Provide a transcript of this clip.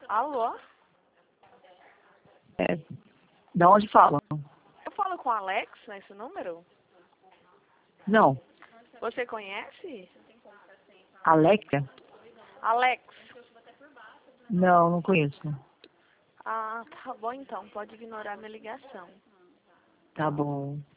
Alô? É, da onde fala? Eu falo com o Alex nesse número? Não, Você conhece? Alexa? Alex. Não, não conheço. Ah, tá bom então. Pode ignorar minha ligação. Tá bom.